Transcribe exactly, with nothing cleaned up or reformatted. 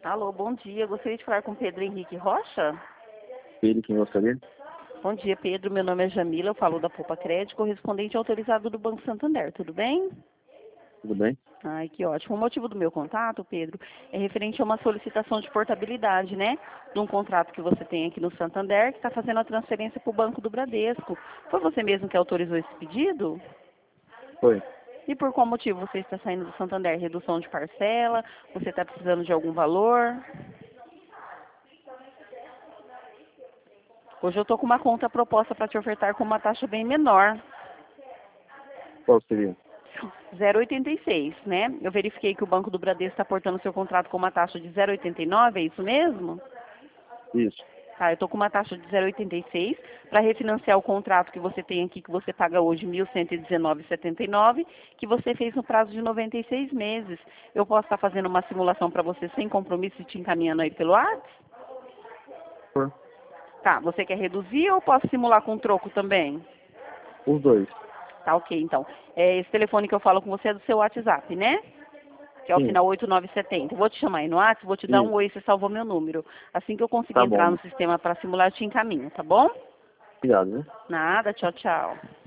Alô, bom dia. Gostaria de falar com Pedro Henrique Rocha? Ele quem gostaria? Bom dia, Pedro. Meu nome é Jamila, eu falo da Poupa Crédito, correspondente autorizado do Banco Santander. Tudo bem? Tudo bem? Ai, que ótimo. O motivo do meu contato, Pedro, é referente a uma solicitação de portabilidade, né? De um contrato que você tem aqui no Santander, que está fazendo a transferência para o Banco do Bradesco. Foi você mesmo que autorizou esse pedido? Foi. E por qual motivo você está saindo do Santander? Redução de parcela? Você está precisando de algum valor? Hoje eu estou com uma conta proposta para te ofertar com uma taxa bem menor, Qual seria? zero vírgula oitenta e seis, né? Eu verifiquei que o Banco do Bradesco está portando seu contrato com uma taxa de zero vírgula oitenta e nove, é isso mesmo? Isso. Tá, eu estou com uma taxa de zero vírgula oitenta e seis para refinanciar o contrato que você tem aqui, que você paga hoje mil cento e dezenove vírgula setenta e nove, que você fez no prazo de noventa e seis meses. Eu posso estar fazendo uma simulação para você sem compromisso e te encaminhando aí pelo WhatsApp? Foi. Tá, você quer reduzir ou posso simular com troco também? Os dois. Tá, ok, então. É, esse telefone que eu falo com você é do seu WhatsApp, né? Que é o Sim. final oito nove sete zero. Eu vou te chamar aí no WhatsApp, vou te dar um Isso. oi, você salvou meu número. Assim que eu conseguir Tá entrar bom. no sistema para simular, eu te encaminho, tá bom? Obrigado, né? Nada, tchau, tchau.